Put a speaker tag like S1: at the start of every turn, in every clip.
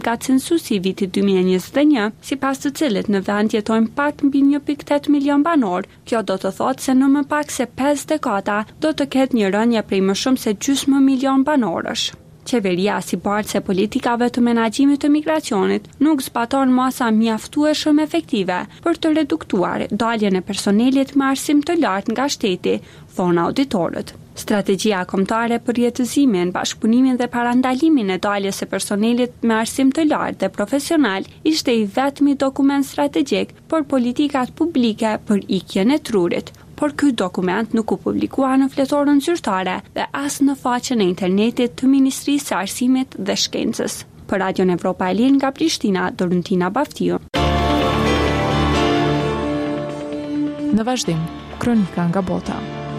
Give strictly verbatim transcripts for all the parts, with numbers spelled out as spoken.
S1: nga censusi i vitit dy mijë e njëzet e një, sipas të cilit në vend jetojnë pak mbi një pikë tetë milion banor. Kjo do të thotë se në më pak se pesë dekada do të ketë një rënje prej më shumë se gjysmë milion banorësh. Qeveria si bartës e politikave të menaxhimit të migracionit nuk zbaton masa mjaftueshëm efektive për të reduktuar daljen e personelit me arsim të lartë nga shteti, thonë auditorët. Strategjia kombëtare për jetësimin, bashkëpunimin dhe parandalimin e daljes së personelit me arsim të lartë dhe profesional ishte i vetmi dokument strategjik për politikat publike për ikjen e trurit, por ky dokument nuk u publikua në fletorën zyrtare dhe as në faqen e internetit të Ministrisë së Arsimit dhe Shkencës. Për Radion Evropa e Lirë nga Prishtina, Doruntina Baftiu.
S2: Në vazhdim, kronika nga bota.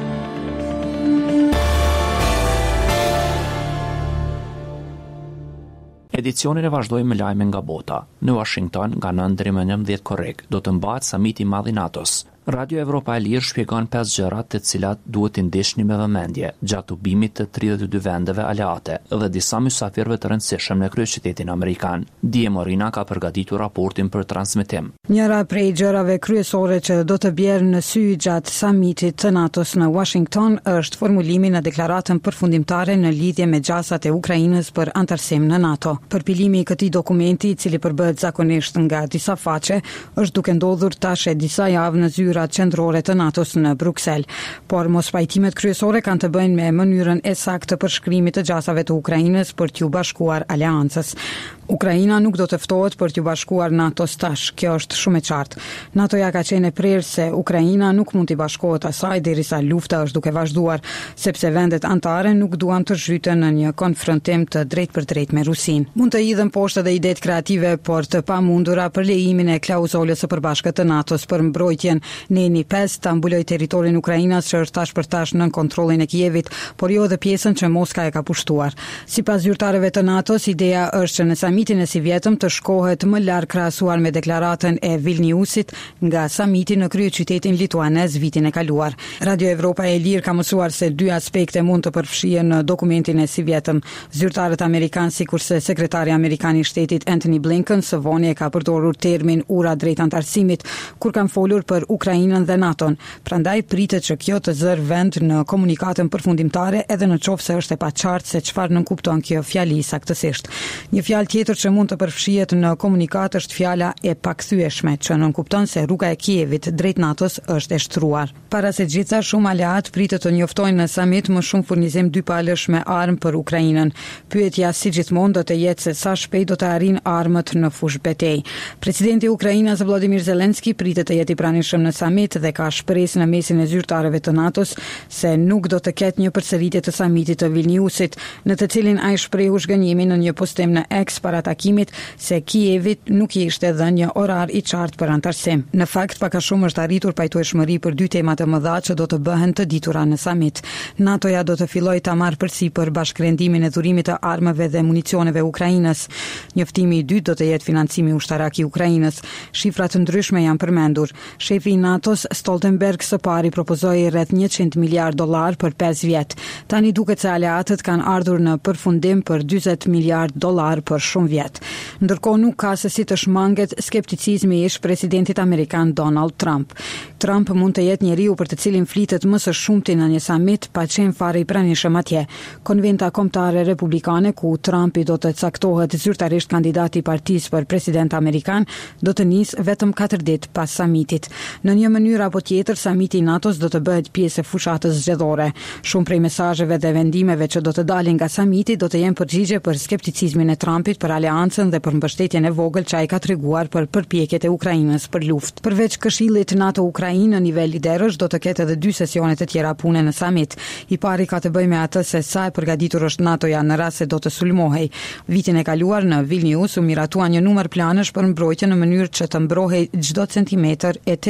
S3: Edicionin e vazhdojmë me lajme nga bota. Në Washington, nga nëntë deri në nëntëdhjetë korrik, do të mbahet samiti i madh i natos. Radio Evropa e Lirë shpjegon pesë gjërat të cilat duhet t'i ndihni me vëmendje gjatë ubimit të tridhjetë e dy vendeve aleate dhe disa mysafirëve të rëndësishëm në kryeqytetin amerikan. Dije Morina ka përgatitur raportin për transmetim.
S4: Njëra prej gjërave kryesore që do të bjerë në sy gjatë samitit të natos në Washington është formulimi në deklaratën përfundimtare në lidhje me gjasat e Ukrainës për antarësim në NATO. Përpilimi i këtij dokumenti, i cili përbëhet zakonisht nga disa faqe, është duke ndodhur tash e disa javë në zyrë qendrore të natos në Bruksel, por mos pajtimet kryesore kanë të bëjnë me mënyrën e saktë të përshkrimit të gjasave të Ukrainës për t'ju bashkuar aleancës. Ukraina nuk do të ftohet për t'ju bashkuar NATO-s tash, kjo është shumë e qartë. NATO-ja ka qenë e prerë se Ukraina nuk mund t'i bashkohet asaj derisa lufta është duke vazhduar, sepse vendet anëtare nuk duan të zhyten në një konfrontim të drejtë për drejtë me Rusin. Mund të hidhen poshtë edhe idetë kreative, por të pamundura për lejimin e klauzolës së përbashkët të NATO-s për mbrojtjen në N I pesë ta mbulojë territorin Ukrainas që është tash për tash nën kontrollin e Kievit, por jo edhe pjesën që Moska e ka pushtuar. Sipas zyrtarëve të NATO-s, ideja është që në samitin e sivjetëm të shkohet më larg krahasuar me deklaratën e Vilniusit nga samiti në kryeqytetin lituanez vitin e kaluar. Radio Evropa e Lirë ka mësuar se dy aspekte mund të përfshihen në dokumentin e sivjetëm. Zyrtarët amerikanë, sikurse sekretari amerikan i shtetit Antony Blinken së voni e ka përdorur termin ura drejt antarësimit kur kanë folur për Ukrainën dhe NATO-n. Prandaj pritet që kjo të zër vend në komunikatën përfundimtare edhe në qoftë se është e paqartë se çfarë nënkupton kjo fjali saktësisht. Një fjalë tjetër që mund të përfshihet në komunikat është fjala e pakthyeshme, që nënkupton se rruga e Kievit drejt NATO-s është e shtruar. Para se gjitha, shumë aleat pritet të njoftojnë në samit më shumë furnizim dypalësh me armë për Ukrainën. Pyetja si gjithmonë do të jetë se sa shpejt do të arrijnë armët në fushë betejë. Presidenti i Ukrainës Volodymyr Zelensky pritet të jetë i pranishëm në samit dhe ka shpresë në mesin e zyrtarëve të NATO-s se nuk do të ketë një përsëritje të samitit të Vilniusit, në të cilin ai shprehu zhgënjimin në një postim në X para takimit se Kievit nuk i ishte dhënë një orar i qartë për antarësim. Në fakt, pak a shumë është arritur pajtueshmëri për dy tema të mëdha që do të bëhen të ditura në samit. NATO-ja do të fillojë ta marrë përsipër bashkërendimin e dhurimit të armëve dhe municioneve Ukrainës. Njoftimi i dytë do të jetë financimi ushtarak i Ukrainës. Shifra të ndryshme janë përmendur. Shefi i NATO-s Stoltenberg së pari propozoi rreth njëqind miliard dollar për pesë vjet. Tani duket se aleatët kanë ardhur në përfundim për dyzet miliard dollar për shumë vjet. Ndërkohë nuk ka se si të shmanget skepticizmi i ish-presidentit amerikan Donald Trump. Trump mund të jetë njeriu për të cilin flitet më së shumti në një samit pa qenë fare i pranishëm atje. Konventa kombëtare republikane ku Trumpi do të caktohet zyrtarisht kandidati i partisë për president amerikan do të nisë vetëm katër ditë pas samitit. Në një mënyrë apo tjetër, samiti i NATO-s do të bëhet pjesë e fushatës zgjedhore. Shumë prej mesazheve dhe vendimeve që do të dalin nga samiti do të jenë përgjigje për skepticizmin e Trumpit për aleancën dhe për mbështetjen e vogël që ai ka treguar për përpjekjet e Ukrainës për luftë. Përveç Këshillit NATO-Ukrainë në nivel liderësh do të ketë edhe dy sesione të tjera pune në samit. I pari ka të bëjë me atë se sa e përgatitur është NATO-ja në rast se do të sulmohej. Vitin e kaluar në Vilnius u miratua një numër planësh për mbrojtje në mënyrë që të mbrohej çdo centimetër e territorit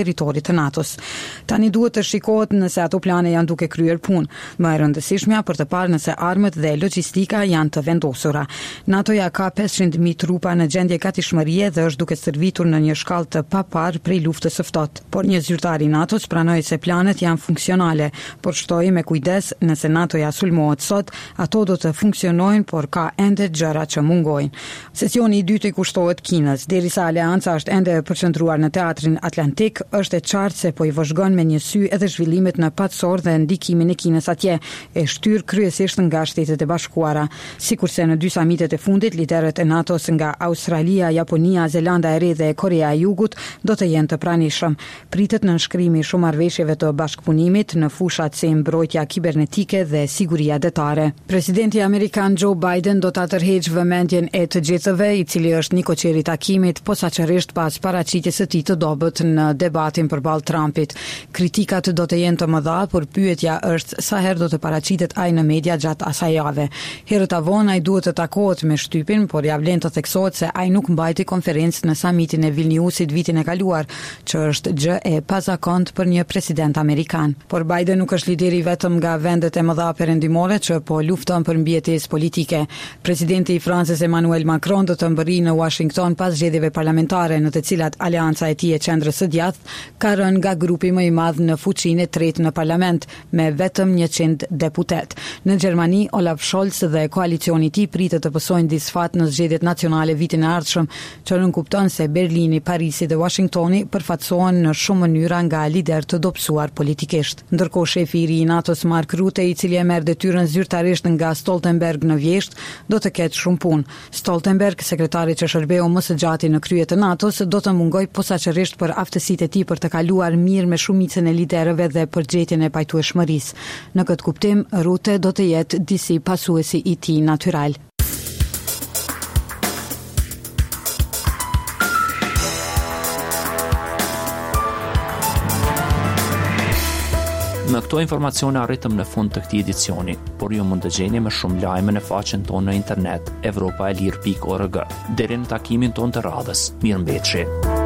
S4: samite të NATO-s. Tani duhet të shikohet nëse ato plane janë duke kryer punë, më e rëndësishmja për të parë nëse armët dhe logjistika janë të vendosura. NATO-ja ka pesëqind mijë trupa në gjendje gatishmërie dhe është duke stërvitur në një shkallë të papar prej luftës së ftohtë. Por një zyrtar i NATO-s pranoi se planet janë funksionale, por shtoi me kujdes nëse NATO-ja sulmohet sot, ato do të funksionojnë, por ka ende gjëra që mungojnë. Sesioni i dytë i kushtohet Kinës, derisa aleanca është ende e përqendruar në teatrin Atlantik, është e qartë se po i vëzhgon me një sy edhe zhvillimet në patsor dhe ndikimin e Kinës atje, e shtyr kryesisht nga Shtetet e Bashkuara. Sikurse në dy samitet e fundit, liderët e NATO-s nga Australia, Japonia, Zelanda e Re dhe Korea e Jugut do të jenë të pranishëm. Pritet nënshkrimi i shumë marrëveshjeve të bashkëpunimit në fushat si mbrojtja kibernetike dhe siguria detare. Presidenti amerikan Joe Biden do ta tërheqë vëmendjen e të gjithëve, i cili është një koqer i takimit, posaçërisht pas paraqitjes së tij të dobët në debatin përballë Trumpit. Kritikat do të jenë të mëdha, por pyetja është sa herë do të paraqitet ai në media gjatë asaj jave. Herët avon ai duhet të takohet me shtypin, por ja vlen të theksohet se ai nuk mbajti konferencë në samitin e Vilniusit vitin e kaluar, që është gjë e pazakontë për një president amerikan. Por Biden nuk është lideri vetëm nga vendet e mëdha perëndimore që po lufton për mbijetesë politike. Presidenti i Francës Emmanuel Macron do të mbërrijë në Washington pas zgjedhjeve parlamentare në të cilat aleanca e tij e qendrës së djathtë ka rënë nga grupi më i madh në fuqinë e tretë në parlament me vetëm njëqind deputet. Në Gjermani, Olaf Scholz dhe koalicioni i tij pritet të pësojnë disfat në zgjedhjet nacionale vitin e ardhshëm, që nënkupton se Berlini, Parisi dhe Washingtoni përfaqësohen në shumë mënyra nga lider të dobësuar politikisht. Ndërkohë shefi i ri i NATO-s Mark Rutte, i cili e merr detyrën zyrtarisht nga Stoltenberg në vjesht, do të ketë shumë punë. Stoltenberg, sekretari që shërbeu më së gjati në krye të NATO-s, do të mungoj posaçërisht për aftësitë e tij për të kaluar mirë me shumicën e liderëve dhe për gjetjen e pajtueshmërisë. Në këtë kuptim, Rutte do të jetë disi pasuesi i tij natyral.
S3: Me këto informacione arritëm në fund të këtij edicioni, por ju mund të gjeni më shumë lajme në faqen tonë në internet evropaelir pikë org. Deri në takimin tonë të radhës, mirëmbëjtje.